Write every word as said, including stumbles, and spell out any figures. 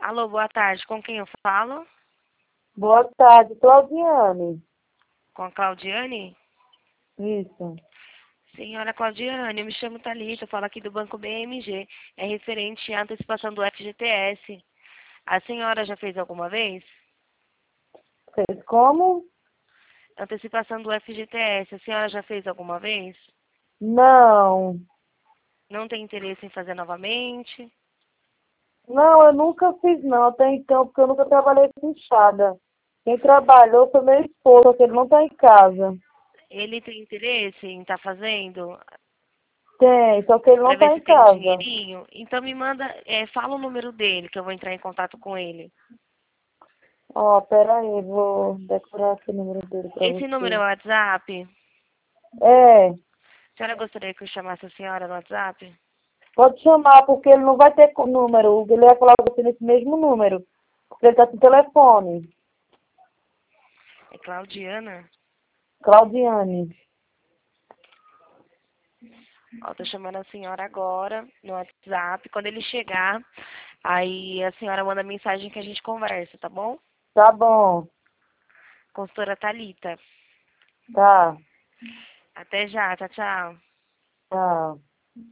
Alô, boa tarde. Com quem eu falo? Boa tarde, Claudiane. Com a Claudiane? Isso. Senhora Claudiane, eu me chamo Thalita, eu falo aqui do Banco B M G. É referente à antecipação do F G T S. A senhora já fez alguma vez? Fez como? Antecipação do F G T S. A senhora já fez alguma vez? Não. Não tem interesse em fazer novamente? Não, eu nunca fiz não, até então, porque eu nunca trabalhei com enxada. Quem trabalhou foi meu esposo, porque ele não está em casa. Ele tem interesse em estar fazendo? Tem, só que ele não Para ver está se em tem um casa. dinheirinho? Então me manda, é, fala o número dele, que eu vou entrar em contato com ele. Ó, pera aí, vou decorar aqui o número dele para Esse número é o você. WhatsApp? É, A senhora gostaria que eu chamasse a senhora no WhatsApp? pode chamar, porque ele não vai ter co- número. Ele vai falar com você nesse mesmo número, porque ele está sem telefone. É Claudiana? Claudiane. Ó, tô chamando a senhora agora no WhatsApp. Quando ele chegar, aí a senhora manda mensagem que a gente conversa, tá bom? Tá bom, Consultora Thalita. tá, Até já, tchau, tchau. tá.